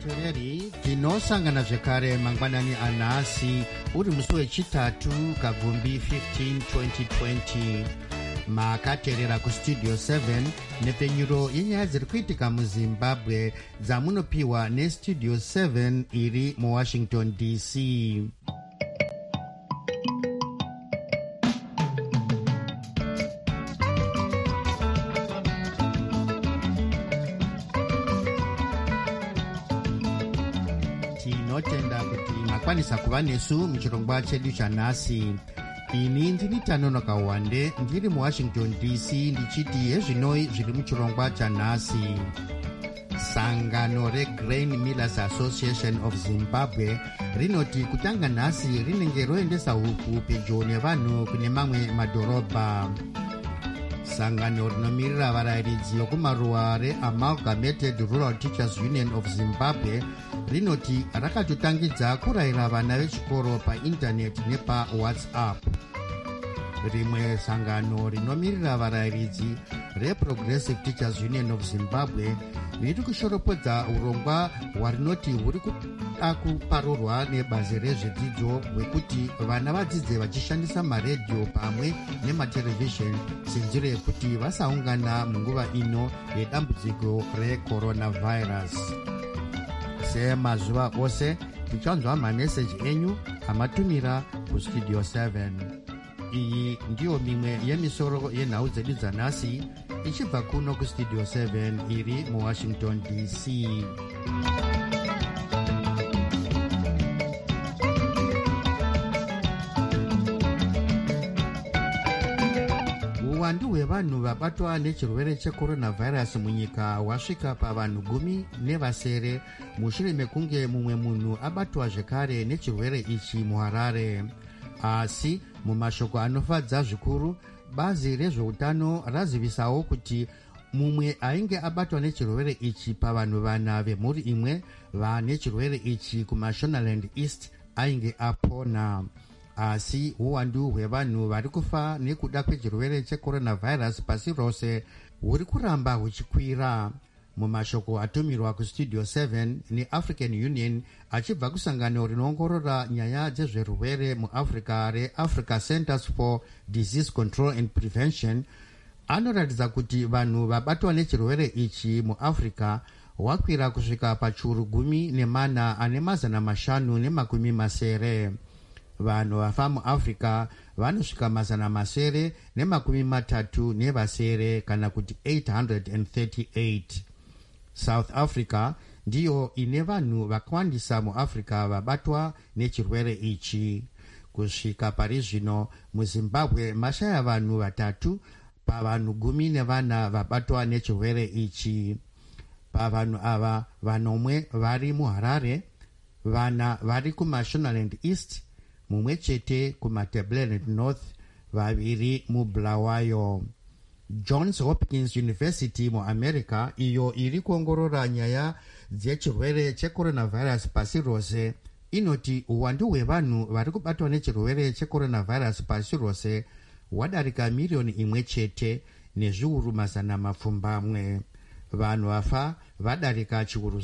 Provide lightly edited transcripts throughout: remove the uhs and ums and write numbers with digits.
vateereri tinosangana zvekare mangwanani anhasi uri musi wechitatu kabvumbi 15 2020 makateerera kustudio 7 nepfenyuro yenyaya dziri kuitika muzimbabwe dzamunopiwa nestudio 7 iri muwashington dc. tinotenda kuti makwanisa kuva nesu muchirongwa chedu chanhasi. ini ndini Tanonoka Wande ndiri muwashington dc ndichiti hezvinoi zviri muchirongwa chanhasi. sangano regrain millers association of zimbabwe rinoti kutanga nhasi rinenge roendesa huku pedyo nevanhu kune mamwe madhorobha. sangano rinomirira varayiridzi vekumaruwa reamalgamated rural teachers union of zimbabwe rinoti rakatotangidza kurayira vana vechikoro paindaneti nepawhatsapp. rimwe sangano rinomirira varayiridzi reprogressive teachers union of zimbabwe riri kushoropodza urongwa hwarinoti huri kuda kuparurwa nebazi rezvedzidzo hwekuti vana vadzidze vachishandisa maredhiyo pamwe nematerevhizheni senzira yekuti vasaungana munguva ino yedambudziko recoronavirus. semazuva ose tichanzwa mameseji enyu amatumira kustudio 7. iyi ndiyo mimwe yemisoro yenhau dzedu dzanhasi ichibva kuno kustudio 7 iri muwashington dc. uwandu hwevanhu vabatwa nechirwere checoronavirus munyika hwasvika pavanhu 10 mushure mekunge mumwe munhu abatwa zvekare nechirwere ichi muharare. asi mumashoko anofadza zvikuru bazi rezveutano razivisawo kuti mumwe ainge abatwa nechirwere ichi pavanhu 4 vemhuri imwe vane chirwere ichi kumashonaland east ainge apona. asi uwandu hwevanhu vari kufa nekuda kwechirwere checoronavirus pasi rose huri kuramba huchikwira. mumashoko atumirwa kustudio 7 neafrican union achibva kusangano rinoongorora nyaya dzezverwere muafrica reafrica centers for disease control and prevention anoratidza kuti vanhu vabatwa nechirwere ichi muafrica hwakwira kusvika pachiuru 14 ane 530. vanhu vafa muafrica vanosvika 737 kana kuti 838. south africa ndiyo ine vanhu vakawandisa muafrica vabatwa nechirwere ichi. kusvika pari zvino muzimbabwe mashaya vanhu 3 pavanhu 14 vabatwa nechirwere ichi. pavanhu ava 9 vari muharare, 4 vari kumashonaland east, mumwe chete kumatabeleland north, 2 mubulawayo. johns hopkins university muamerica iyo iri kuongorora nyaya dzechirwere checoronavirus pasi rose inoti uwandu hwevanhu vari kubatwa nechirwere checoronavirus pasi rose hwadarika 1,000,000 chete nezviuru 200. vanhu vafa vadarika chiuru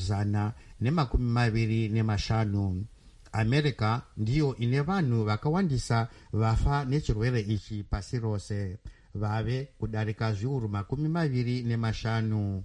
125. america ndiyo ine vanhu vakawandisa vafa nechirwere ichi pasi rose, vave kudarika zviuru 25.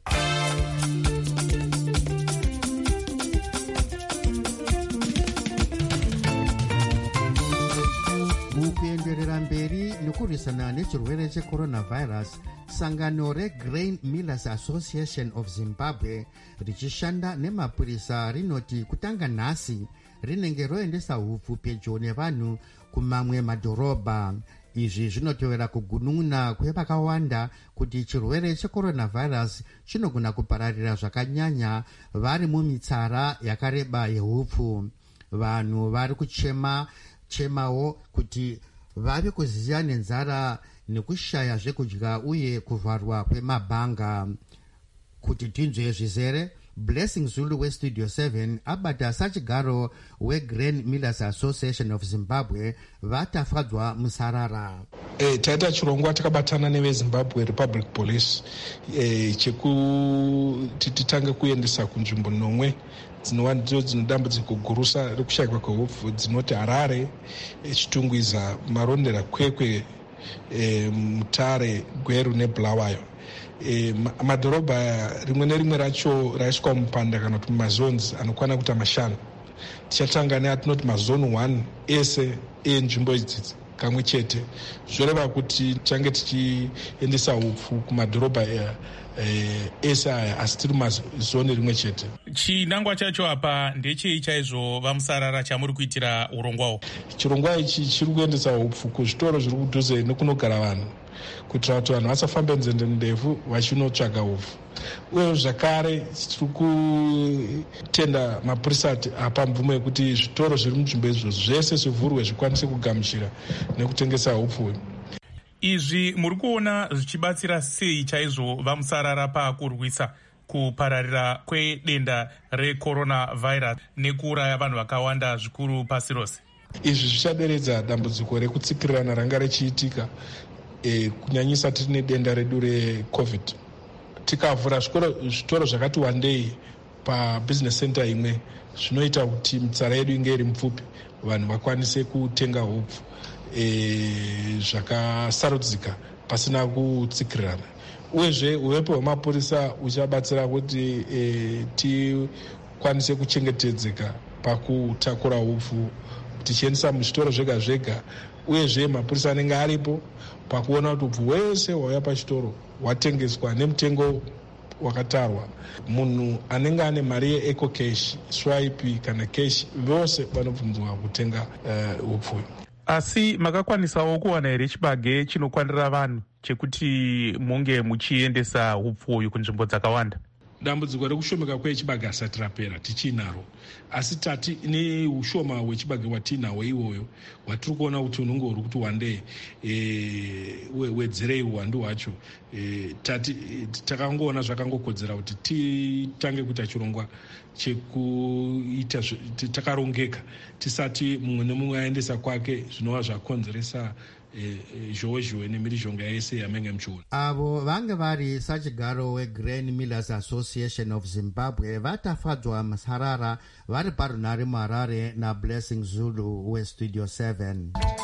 mukuenderera mberi nekurwisana nechirwere checoronavirus, sangano regrain millers association of zimbabwe richishanda nemapurisa rinoti kutanga nhasi rinenge roendesa hupfu pedyo nevanhu kumamwe madhorobha. izvi zvinotevera kugunun'una kwevakawanda kuti chirwere checoronavirus chinogona kupararira zvakanyanya vari mumitsara yakareba yehupfu. vanhu vari kuchemawo kuti vave kuziya nenzara nekushaya zvekudya uye kuvharwa kwemabhanga. kuti tinzwe zvizere, Blessing Zulu westudio 7 abata sachigaro weGrain Millers Association of Zimbabwe vatafadzwa musarara. Taita chirongwa takabatana neveZimbabwe Republic Police chekuti titange kuendesa kunzvimbo nomwe dzinodambudziko gurusa rekushayikwa kweupfu dzinoti Harare, Chitungwiza, Marondera, Kwekwe, Mutare, Gweru neBulawayo. Madhorobha rimwe nerimwe racho raiswa mupanda kana kuti mazones anokwana kuita 5. Tichatanga neatinoti mazone 1 ese enzvimbo idzi kamwe chete, zvoreva kuti tichange tichiendesa upfu kumadhorobha ese aya asi tiri mazone rimwe chete. Chinangwa chacho apa ndechei chaizvo vamusarara chamuri kuitira urongwawo? Chirongwa ichi chiri kuendesa upfu kuzvitoro zviri kudhuze nekunogara vanhu kuitira kuti vanhu vasafambe nzendo ndefu vachinotsvaga upfu. Uye zvakare tiri kutenda mapurisa apa mvumo yekuti zvitoro zviri munzvimbo izvo zvese zvivhurwe zvikwanise kugamuchira nekutengesa upfu. Izvi muri kuona zvichibatsira sei chaizvo vamusarara pakurwisa kupararira kwedenda recoronavirus nekuuraya vanhu vakawanda zvikuru pasi rose? Izvi zvichaderedza dambudziko rekutsikirirana ranga richiitika kunyanyisa tine denda redu reCovid. Tikavhura zvitoro zvakati wandei pabusiness center imwe, zvinoita kuti mitsara yedu inge iri mipfupi, vanhu vakwanise kutenga upfu zvakasarudzika pasina kutsikirirana. Uyezve uvepo hwemapurisa uchabatsira kuti tikwanise kuchengetedzeka pakutakura upfu tichiendesa muzvitoro zvega zvega. Uyezve mapurisa anenge aripo pakuona kuti upfu wese hwauya pachitoro hwatengeswa nemutengo wakatarwa. Munhu anenge ane mari yeeco cash, swipe kana cash, vose vanobvumirwa kutenga upfu. Asi makakwanisawo kuwana here chibage chinokwanira vanhu chekuti munge muchiendesa upfu uyu kunzvimbo dzakawanda? Dambudziko rekushomeka kwechibage hasati rapera, tichinaro. Asi tati neushoma hwechibage hwatinahwo iwoyo hwatiri kuona kuti unenge uri kuti wandei wedzerei uwandu hwacho. Tati takangoona zvakangokodzera kuti titange kuita chirongwa chekuita takarongeka tisati mumwe nemumwe aendesa kwake zvinova zvakonzeresa zhozhwe nemhirizhonga yese yamenge muchiona. Avo vange vari sachigaro weGrain Millers Association of Zimbabwe vatafadzwa musarara vari parunhare muHarare naBlessing Zulu westudio 7.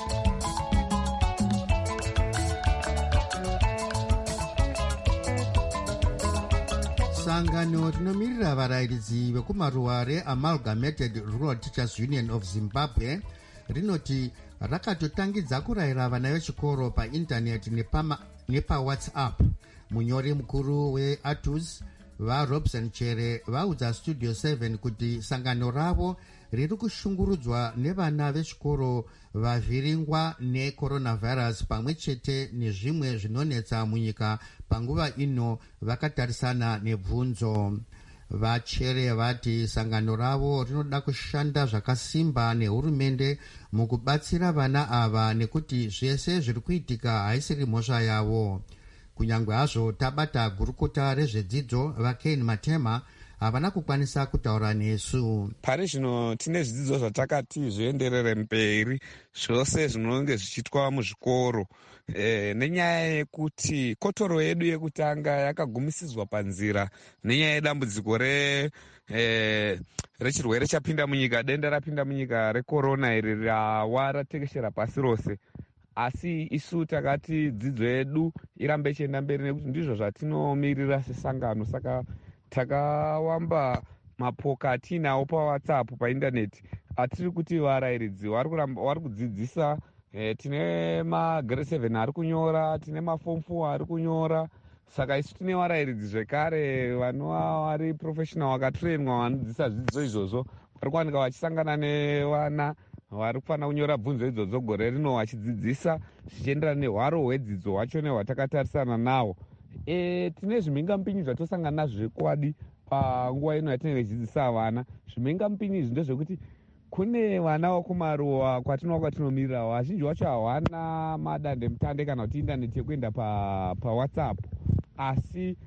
Sangano rinomirira varairidzi vekumaruwa reAmalgamated Rural Teachers Union of Zimbabwe rinoti rakatotangidza kurayira vana vechikoro paindaneti nepawhatsapp. Munyori mukuru weATUS vaRobson Chere vaudza studio 7 kuti sangano ravo riri kushungurudzwa nevana vechikoro vavhiringwa necoronavirus pamwe chete nezvimwe zvinonetsa munyika panguva ino vakatarisana nebvunzo. Vachere vati sangano ravo rinoda kushanda zvakasimba nehurumende mukubatsira vana ava nekuti zvese zviri kuitika haisiri mhosva yavo. Kunyangwe hazvo tabata gurukota rezvedzidzo vaKane Matema havana kukwanisa kutaura nesu. Pari zvino tine zvidzidzo zvatakati zvienderere mberi zvose zvinonge zvichiitwa muzvikoro nenyaya yekuti kotoro yedu yekutanga yakagumisizwa panzira nenyaya yedambudziko rechirwere chapinda munyika, denda rapinda munyika rekorona iri rawa ratekeshera pasi rose. Asi isu takati dzidzo yedu irambe ichienda mberi nekuti ndizvo zvatinomirira sesangano. Saka takawamba mapoka atinawo pawhatsapp paindaneti atiri kuti varairidzi vari kudzidzisa. Tine magrade 7 ari kunyora, tine maform 4 ari kunyora. Saka isu tine varairidzi zvekare vanova vari professional vakatrainwa vanodzidzisa zvidzidzo izvozvo vari kuwanika vachisangana nevana vari kufanira kunyora bvunzo idzodzo gore rino vachidzidzisa zvichienderana nehwaro hwedzidzo hwacho nehwatakatarisana nawo. Tine zvimhingamupinyi zvatosangana nazvo zvekwadi panguva ino yatinenge tichidzidzisa vana. Zvimhingamupinyi izvi ndezvekuti kune vana vekumaruwa kwatinowa kwatinomirira vazhinji vacho hawana madande mutande kana kuti indaneti yekuenda pawhatsapp, asi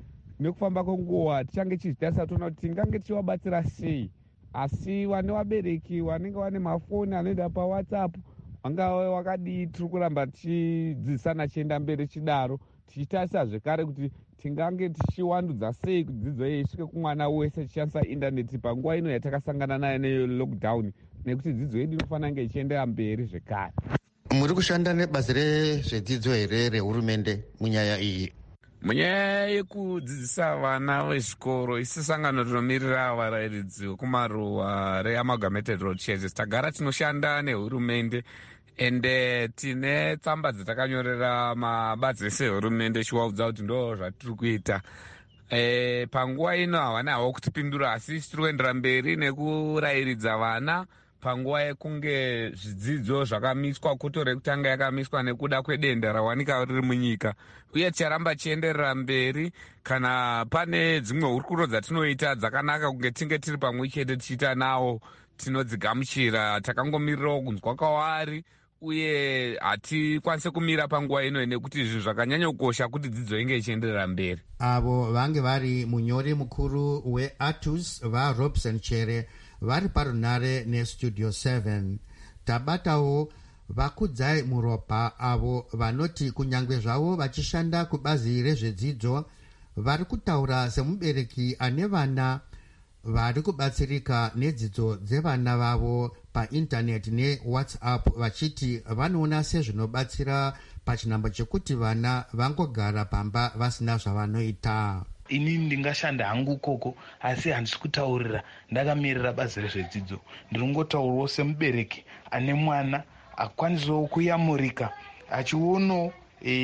nekufamba kwenguva tichange tichizitarisa toona kuti tingange tichivabatsira sei. Asi vane vabereki vanenge vane mafoni anoenda pawhatsapp vangave wakadii, tiri kuramba tichidzidzisana chienda mberi chidaro, tichitarisa zvekare kuti tingange tichiwandudza sei kuti dzidzo iyi isvike kumwana wese tichishandisa indaneti panguva ino yatakasangana nayo nelockdown, nekuti dzidzo yedu inofanira kunge ichiendera mberi zvekare. Muri kushanda nebazi rezvedzidzo here rehurumende munyaya iyi? Munyaya yekudzidzisa vana vezvikoro, isi sangano rinomirira varairidzi vekumaruwa reamalgamated road churches tagara tinoshanda nehurumende, ende tine tsamba dzatakanyorera mabazi ese ehurumende chivaudza kuti ndo zvatiri kuita. Panguva ino havana havo kutipindura, asi tiri kuendera mberi nekurairidza vana panguva yekunge zvidzidzo zvakamiswa, koto rekutanga yakamiswa nekuda kwedenda rawanika riri munyika, uye ticharamba chienderera mberi. Kana pane dzimwe hurukuro dzatinoita dzakanaka kunge tinge tiri pamwe chete tichiita nawo, tinodzigamuchira. Takangomirirawo kunzwa kwavari, uye hatikwanise kumira panguva ino nekuti zvinhu zvakanyanya kukosha kuti dzidzo inge ichienderera mberi. Avo vange vari munyori mukuru weATUS vaRobson Chere vari parunare nestudio 7. Tabatawo vakudzai muropa avo vanoti kunyange zvavo vachishanda kubazi rezvedzidzo vari kutaura semubereki ane vana vari kubatsirika nedzidzo dzevana vavo paindaneti newhatsapp, vachiti vanoona sezvinobatsira pachinhambo chekuti vana vangogara pamba vasina zvavanoita. Inini ndingashanda hangu koko, asi handisi kutaurira ndakamirira bazi rezvedzidzo. Ndiringotaurawo semubereki ane mwana akwanisawo kuyamurika achiono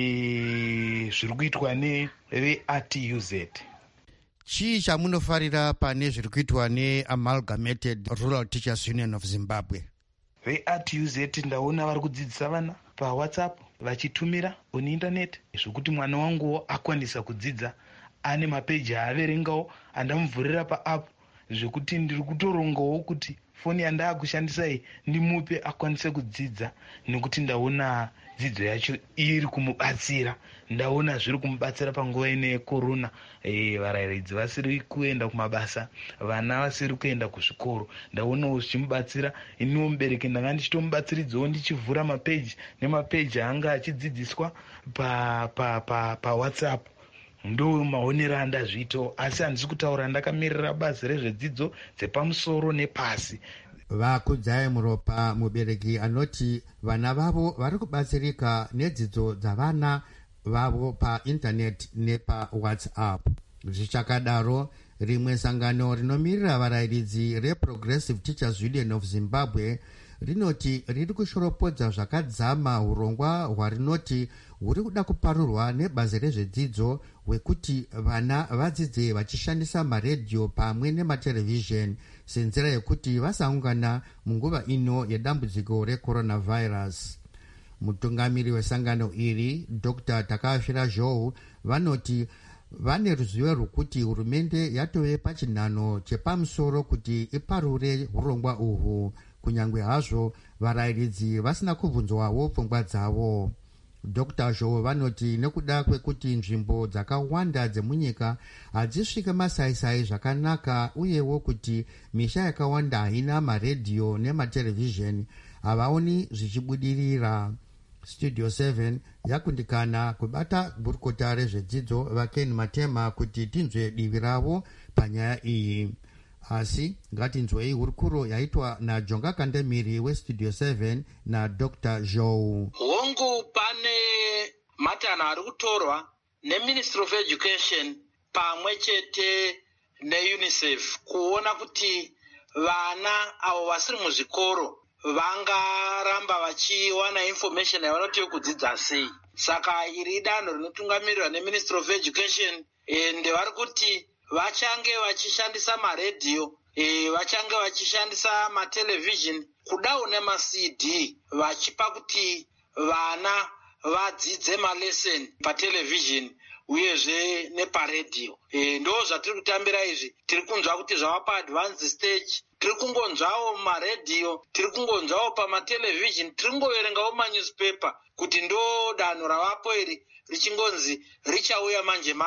zviri kuitwa neveATUZ. Chii chamunofarira pane zviri kuitwa neAmalgamated Rural Teachers Union of Zimbabwe? VeATUZ ndaona vari kudzidzisa vana pawhatsapp vachitumira on internet, zvokuti mwana wanguwo akwanisa kudzidza. Ane mapeji aaverengawo andamuvhurira paapp, zvekuti ndiri kutorongawo kuti foni yandaakushandisa iyi ndimupe akwanise kudzidza, nekuti ndaona dzidzo yacho iri kumubatsira. Ndaona zviri kumubatsira panguva ine yekorona, varairidzi vasiri kuenda kumabasa, vana vasiri kuenda kuzvikoro, ndaonawo zvichimubatsira. Iniwo mubereki ndanga ndichitomubatsiridzawo ndichivhura mapeji nemapeji anga achidzidziswa pawhatsapp. Ndo maonero andazviito, asi handisi kutaura ndakamirira bazi rezvedzidzo dzepamusoro nepasi. Vakudzai muropa mubereki anoti vana vavo vari kubatsirika nedzidzo dzavana vavo paindaneti nepawhatsapp. Zvichakadaro, rimwe sangano rinomirira varairidzi reProgressive Teachers Union of Zimbabwe rinoti riri kushoropodza zvakadzama hurongwa hwarinoti huri kuda kuparurwa nebazi rezvedzidzo hwekuti vana vadzidze vachishandisa maredhiyo pamwe nematerevhizheni senzira yekuti vasaungana munguva ino yedambudziko recoronavirus. Mutungamiri wesangano iri Dr. Takashira Zhou vanoti vane ruzivo rwekuti hurumende yatove pachinhano chepamusoro kuti iparure hurongwa uhwu, kunyange hazvo varairidzi vasina kubvunzwawo pfungwa dzavo. Dr. Zhou vanoti nekuda kwekuti nzvimbo dzakawanda dzemunyika hadzisvike masaisai zvakanaka, uyewo kuti misha yakawanda haina maredhiyo nematerevhizheni, havaoni zvichibudirira. Studio 7 yakundikana kubata gurukota rezvedzidzo vaKen Matema kuti tinzwe divi ravo panyaya iyi. Asi ngatinzwei hurukuro yaitwa naJonga Kandemiri weStudio 7 na Dr. Zhou. Hongu pane matanho ari kutorwa neMinistry of Education pamwe chete neUNICEF kuona kuti vana avo vasiri muzvikoro vangaramba vachiwana information yavanoti yokudzidza sei. Saka iri danho rinotungamirirwa neMinistry of Education, ende vari kuti vachange vachishandisa maredhiyo, vachange vachishandisa matelevhizhini, kudawo nemaCD, vachipa kuti vana vadzidze maleseni patelevhizhini uyezve neparedhiyo. Ndo zvatiri kutambira izvi. Tiri kunzwa kuti zvava paadvanced stage, tiri kungonzvawo maredhiyo, tiri kungonzvawo pamatelevhizhini, tiri kungoverengawo manewspaper kuti ndo danho ravapo iri richingonzi richauya manje manje.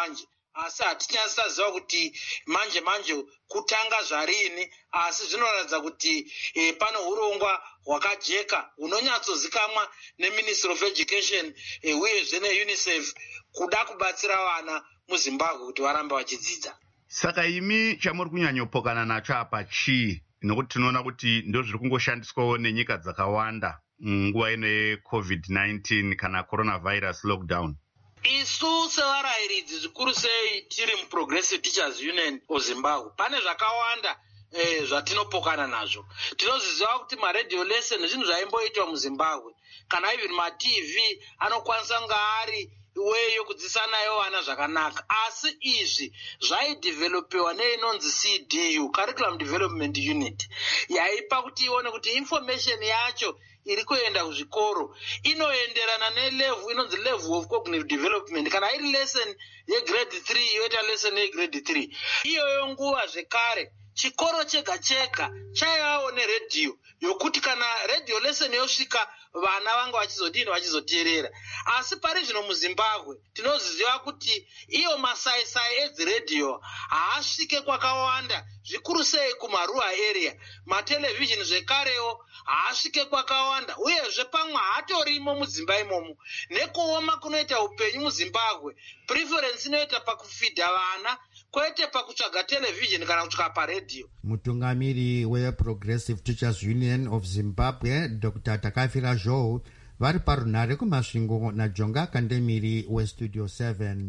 asi hatinyasaziva kuti manje kutanga zvarini, asi zvinoratidza kuti pano urongwa hwakajeka hunonyatsozikamwa neministry of education uyezve neunicef kuda kubatsira vana muzimbabwe kuti varambe vachidzidza. Saka imi chamuri kunyanyopokana nacho apa chii? Nokuti tinoona kuti ndo zviri kungoshandiswawo nenyika dzakawanda nguva ino yeCovid-19 kana coronavirus lockdown. Isu sevarayiridzi zvikuru sei tiri muProgressive Teachers Union of Zimbabwe pane zvakawanda zvatinopokana nazvo. Tinoziziva kuti maradio lesson zvinhu zvaimboitwa muZimbabwe kana even maTV anokwanisa kunge ari weyo kudzidzisa nayo vana zvakanaka, asi izvi zvaidhivhelopiwa neinonzi CDU, Curriculum Development Unit, yaipa kuti ione kuti information yacho iri kuenda kuzvikoro inoenderana nelevel inonzi level of cognitive development. Kana iri lesson yegrade 3 yoita lesson yegrade 3. Iyoyo nguva zvekare chikoro chega chega chaivawo neredhiyo yokuti kana radio lesson yosvika vana vanga vachizoteerera. Asi pari zvino muZimbabwe tinoziziva kuti iyo masaisai edziredhiyo haasvike kwakawanda, zvikuru sei kumarural area. Matelevhizhini zvekarewo haasvike kwakawanda, uyezve pamwe hatorimo mudzimba imomo. Nekuoma kunoita upenyu muZimbabwe, preference inoita pakufidha vana kwete pakutsvaga televhizhini kana kutsvaga paredhiyo. Mutungamiri weProgressive Teachers Union of Zimbabwe Dr. Takafira Joe vari parunhare kumasvingo naJonga Kandemiri weStudio 7.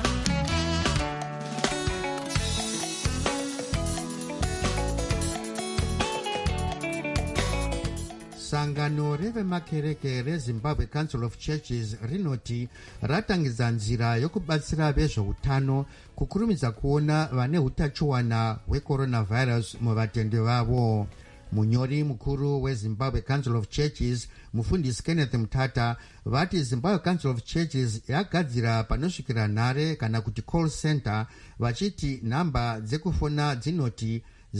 Sangano revemakereke reZimbabwe Council of Churches rinoti ratangidza nzira yokubatsira vezveutano kukurumidza kuona vane utachiwana hwecoronavirus muvatende vavo. Munyori mukuru weZimbabwe Council of Churches mufundisi Kenneth Mutata vati Zimbabwe Council of Churches yagadzira panosvikira nhare kana kuti call center, vachiti nhamba dzekufona dzinoti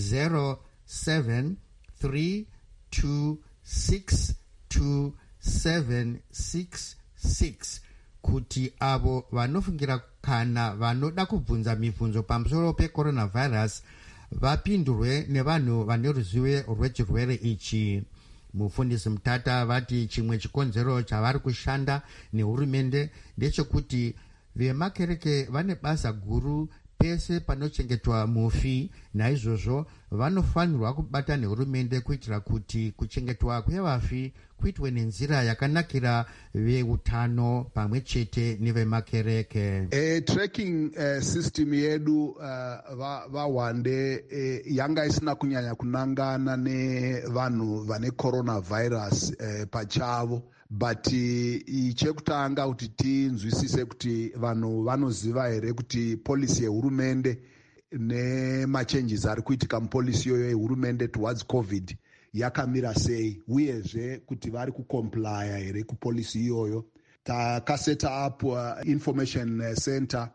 0732627766 kuti avo vanofungira kana vanoda kubvunza mibvunzo pamusoro pecoronavirus vapindurwe nevanhu vane ruzivo rwechirwere ichi. Mufundisi Mutata vati chimwe chikonzero chavari kushanda nehurumende ndechekuti vemakereke vane basa guru pese panochengetwa mufi, naizvozvo vanofanirwa kubata nehurumende kuitira kuti kuchengetwa kwevafi kuitwe nenzira yakanakira veutano pamwe chete nevemakereke. Tracking system yedu vawande yanga isina kunyanya kunangana nevanhu vane coronavirus pachavo, but chekutanga kuti tinzwisise kuti vanhu vanoziva here kuti policy yehurumende nemachanges ari kuitika mupolicy iyoyo yehurumende towards covid yakamira sei, uyezve kuti vari kucomplya here kupolicy iyoyo. Takaseta up information center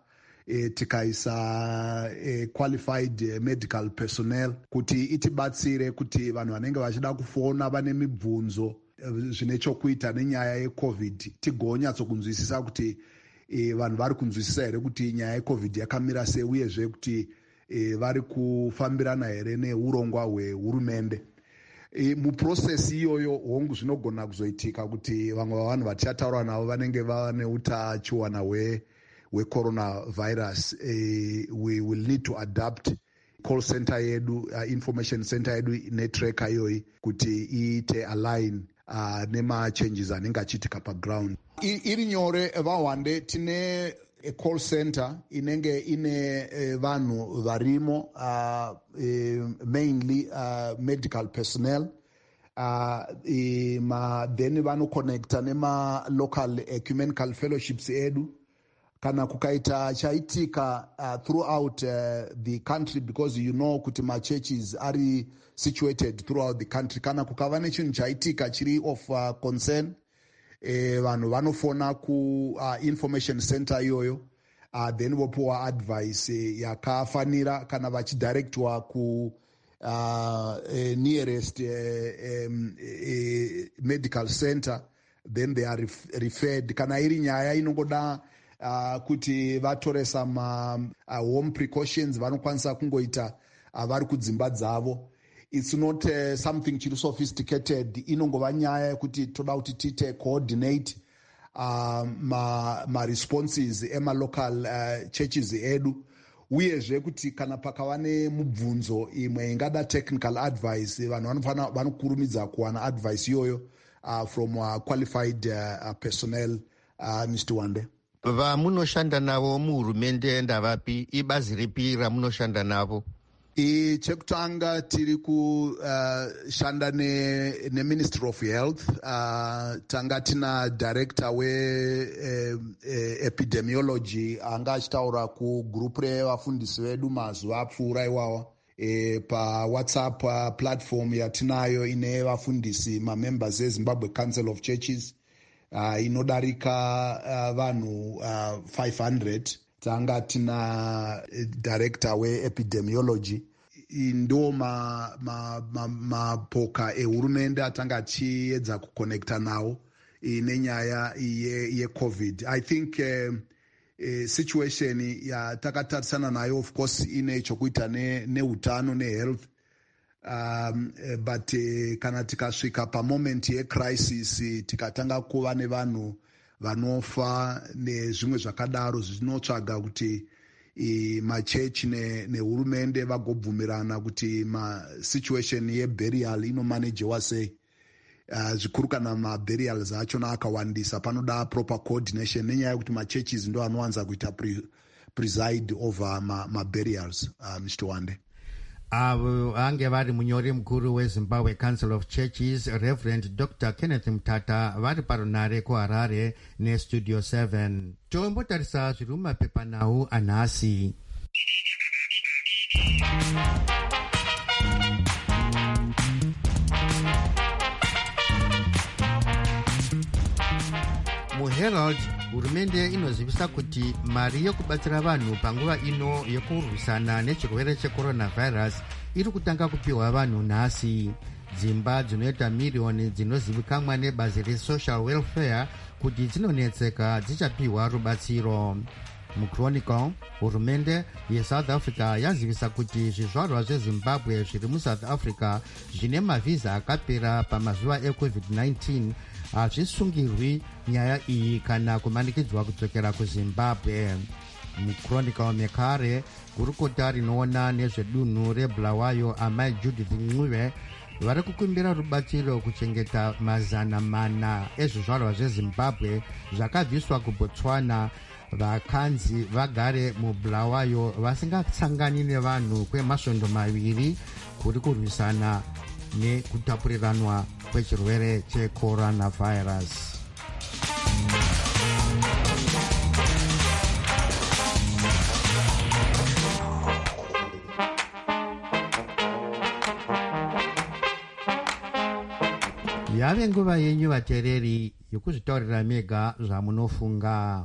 tikaisa qualified medical personnel kuti itibatsire kuti vanhu vanenge vachida kufona vane mibvunzo zvine chokuita nenyaya yecovid tigonyatsokunzwisisa kuti vanhu vari kunzwisisa here kuti nyaya yecovid yakamira sei, uyezve kuti vari kufambirana here neurongwa hwehurumende. Muprocess iyoyo hongu zvinogona kuzoitika kuti vamwe vavanhu vatichataura navo vanenge vane utachiwana hwecoronavirus. We will need to adapt call center yedu, information center yedu netracker iyoyi kuti iite align nemachanges anenge achiitika paground. Iri nyore vahwande tine call center inenge ine vanhu varimo, mainly medical personnel, then vanoconnecta nema-local ecumenical fellowships edu kana kukaita chaitika throughout the country, because you know kuti ma-churches are situated throughout the country. Kana kukava nechinhu chaitika chiri of concern, vanhu vanofona ku-information center iyoyo, then vopiwa advice yakafanira kana vachidirectwa ku nearest medical center, then they are referred. Kana iri nyaya inongoda kuti vatore some home precautions vanokwanisa kungoita vari kudzimba dzavo. It's not something chiri sophisticated. Inongova nyaya yekuti toda kuti tiite coordinate ma-responses ema-local churches edu, uyezve kuti kana pakava nemubvunzo imwe ingada technical advice, vanhu vanokurumidza kuwana advice iyoyo from qualified personnel. Mr. Wande, vamunoshanda navo muhurumende ndavapi? ibazi ripi ramunoshanda navo? Chekutanga tiri kushanda neMinistry of Health. Tanga tina director epidemiology anga achitaura kugroup revafundisi vedu mazuva apfuura iwawa. PaWhatsApp platform yatinayo ine vafundisi mamembers eZimbabwe Council of Churches inodarika vanhu 500. Tanga tina director weepidemiology. Ndo mapoka ehurumende atanga achiedza kuconnecta nawo nenyaya yeCovid. I think situation yatakatarisana nayo of course ine chokuita neutano nehealth, but kana tikasvika pamoment yecrisis tikatanga kuva nevanhu vanofa nezvimwe zvakadaro, zvinotsvaga kuti machechi nehurumende vagobvumirana kuti situation yeburial inomanagewa sei. Zvikuru kana maburials achona akawandisa, panoda proper coordination nenyaya yekuti machurches ndo anowanza kuita preside over maburials. Mr. Wande, avo ange vari munyori mukuru weZimbabwe Council of Churches Reverend Dr. Kenneth Mtata vari parunare kuHarare neStudio 7. Tombotarisa zviri mumapepanhau anhasi. muHerald, hurumende inozivisa kuti mari yokubatsira vanhu panguva ino yekurwisana nechirwere checoronavirus iri kutanga kupiwa vanhu nhasi. Dzimba dzinoita miriyoni dzinozivikanwa nebazi resocial welfare kuti dzinonetseka dzichapiwa rubatsiro. muChronicle, hurumende yeSouth Africa yazivisa kuti zvizvarwa zveZimbabwe zviri muSouth Africa zvine mavhiza akapera pamazuva eCovid-19 hazvisungirwi nyaya iyi kana kumanikidzwa kudzokera kuZimbabwe. muChronicle mekare, gurukota rinoona nezvedunhu reBulawayo amai Judith Ncube vari kukumbira rubatsiro kuchengeta 400 ezvizvarwa zveZimbabwe zvakabviswa kuBotswana vakanzi vagare muBulawayo vasingasangani nevanhu kwemasvondo 2 kuri kurwisana nekutapuriranwa kwechirwere checoronavirus. Yave nguva yenyu vateereri yokuzvitaurira mega zvamunofunga.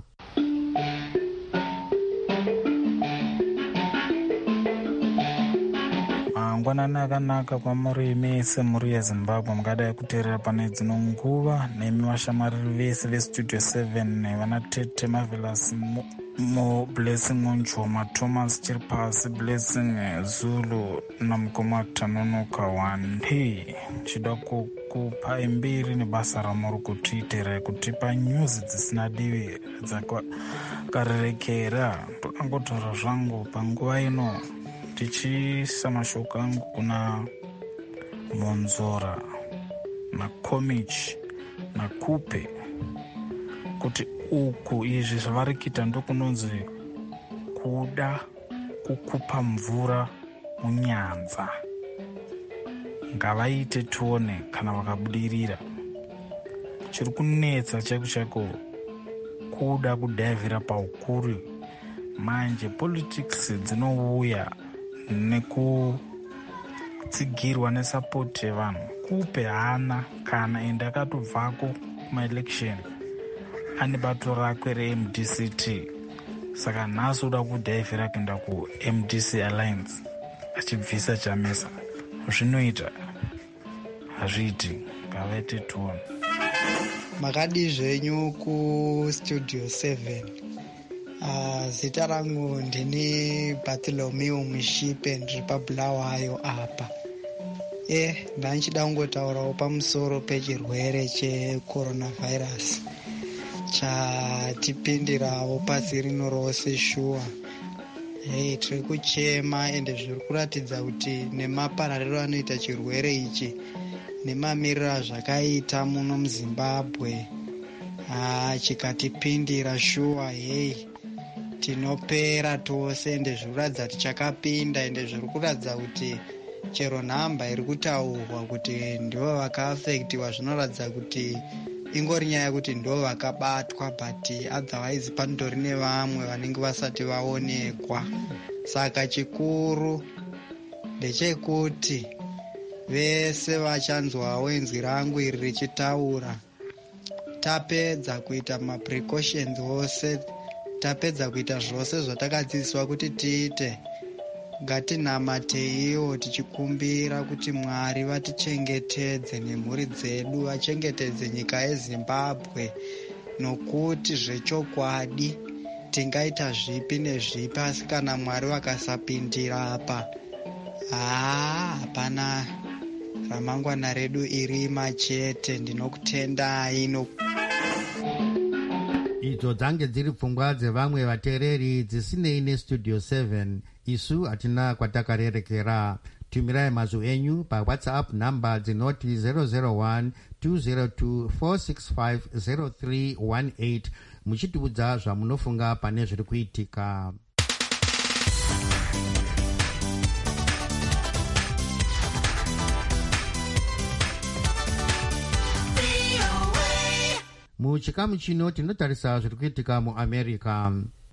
Mangwanani akanaka kwamuri mese muri yeZimbabwe mungadai kuteerera pane dzino nguva nemi vashamariri vese veStudio 7 nevana Tete Marvelous Blessing Monjoma, Thomas Chiripasi, Blessing Zulu namukoma Tanonoka Wande. Chida kukupai mbiri nebasa ramuri kutiitira kutipa news dzisina divi dzakarerekera. Tokangotora zvangu panguva ino tichiisa mashoko angu kuna Monzora naKomich naKupe kuti uku izvi zvavari kuita ndokunonzi kuda kukupa mvura munyanza. Ngavaite tione kana vakabudirira. Chiri kunetsa chaiko kuda kudhaivhira paukuru. Manje politics dzinouya nekutsigirwa nesapoti yevanhu. Kupe hana kana ende akatobvako kumaelection ane bato rakwe reMDCT. Saka nhasi uda kudhaivhira kuenda kuMDC Alliance achibvisa Chamisa. Zvinoita hazviiti. Ngavaite tione. Makadi zvenyu kuStudio 7. Zita rangu ndini Bartholomew Mushipe, ndiri paBulawayo apa. Ndanchida kungotaurawo pamusoro pechirwere checoronavirus chatipindirawo pasi rino rose shuwa. Tiri kuchema ende zviri kuratidza kuti nemaparariro anoita chirwere ichi nemamiriro azvakaita muno muZimbabwe chikatipindira shuwa tinopera tose, ende zviri kuratidza kuti chakapinda, ende zviri kuratidza kuti chero nhamba iri kutaurwa kuti ndivo vakaafektiwa zvinoratidza kuti ingori nyaya yekuti ndo vakabatwa, but otherwise pandori nevamwe vanenge vasati vaonekwa. Saka chikuru ndechekuti vese vachanzwawo inzwi rangu iri richitaura, tapedza kuita maprecautions ose, tapedza kuita zvose zvatakadzidziswa kuti tiite, ngatinamateiwo tichikumbira kuti Mwari vatichengetedze nemhuri dzedu, vachengetedze nyika yeZimbabwe, nokuti zvechokwadi tingaita zvipi nezvipi, asi kana Mwari vakasapindira apa, hapana ramangwana redu iri machete. Ndinokutendai. Idzo dzange dziri pfungwa dzevamwe vateereri dzisinei nestudio 7. Isu hatina kwatakarerekera. Tumirai mazwi enyu paWhatsApp namba dzinoti 001 202 465 0318 muchitiudza zvamunofunga pane zviri kuitika. Muchikamu chino tinotarisa zviri kuitika muAmerica.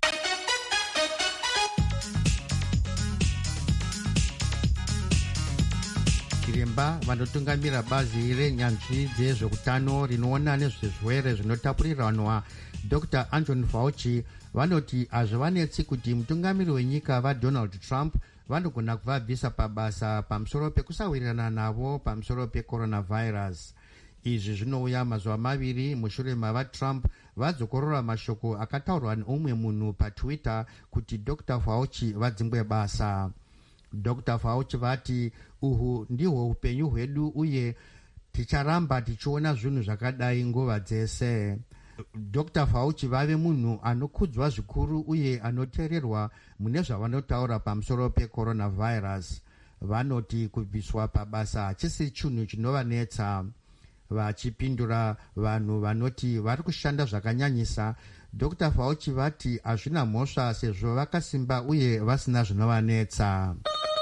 Chiremba vanotungamira bazi renyanzvi dzezveutano rinoona nezvezvirwere zvinotapuriranwa Dr. Anthony Fauci vanoti hazvivanetsi kuti mutungamiri wenyika vaDonald Trump vanogona kuvabvisa pabasa pamusoro pekusawirirana navo pamusoro pecoronavirus. Izvi zvinouya mazuva maviri mushure mavaTrump vadzokorora mashoko akataurwa neumwe munhu paTwitter kuti Dr. Fauci vadzingwe basa. Dr. Fauci vati uhu ndihwo upenyu hwedu uye ticharamba tichiona zvinhu zvakadai nguva dzese. Dr. Fauci vave munhu anokudzwa zvikuru uye anoteererwa mune zvavanotaura pamusoro pecoronavirus. Vanoti kubviswa pabasa hachisi chinhu chinovanetsa. Vachipindura vanhu vanoti vari kushanda zvakanyanyisa, Dr. Fauci vati hazvina mhosva sezvo vakasimba uye vasina zvinovanetsa.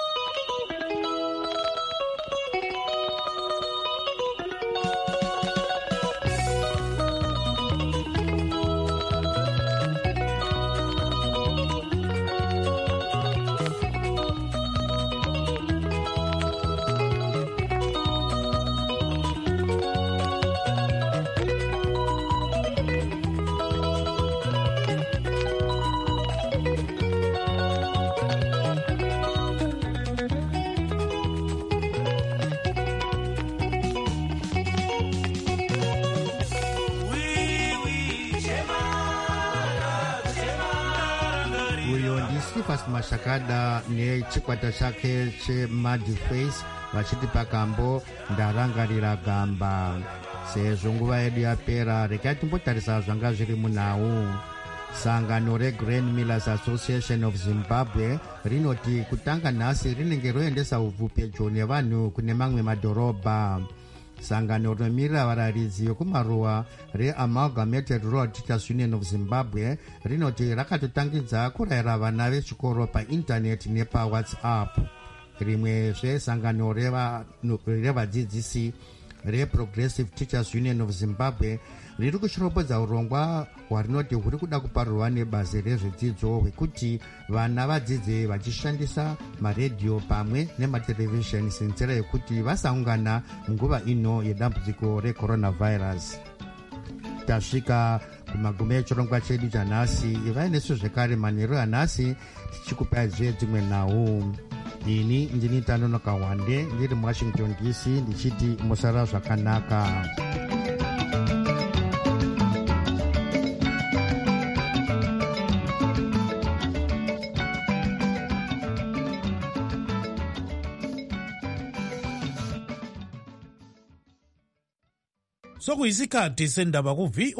Sifas Mashakada nechikwata chake cheMadface vachiti pakambo ndarangarira gamba. Sezvo nguva yedu yapera, regai timbotarisa zvanga zviri munhau. Sangano reGrain Millers Association of Zimbabwe rinoti kutanga nhasi rinenge roendesa uvhu pedyo nevanhu kune mamwe madhorobha. Sangano rinomirira vararidzi vekumaruwa reAmalgamated Rural Teachers Union of Zimbabwe rinoti rakatotangidza kurayira vana vechikoro paindaneti nepawhatsapp. Rimwezve sangano revadzidzisi reProgressive Teachers Union of Zimbabwe riri kushorobodza urongwa hwarinoti huri kuda kuparurwa nebazi rezvedzidzo hwekuti vana vadzidze vachishandisa maredhiyo pamwe nematerevhizheni senzira yekuti vasaungana munguva ino yedambudziko recoronavirus. Tasvika kumagumo echirongwa chedu chanhasi. Ivai nesu zvekare manheru anhasi tichikupai dzimwe nhau. Ini ndini Tanonoka Wande ndiri muWashington DC ndichiti musara zvakanaka. sokuyisikhathi sendaba ku-VOA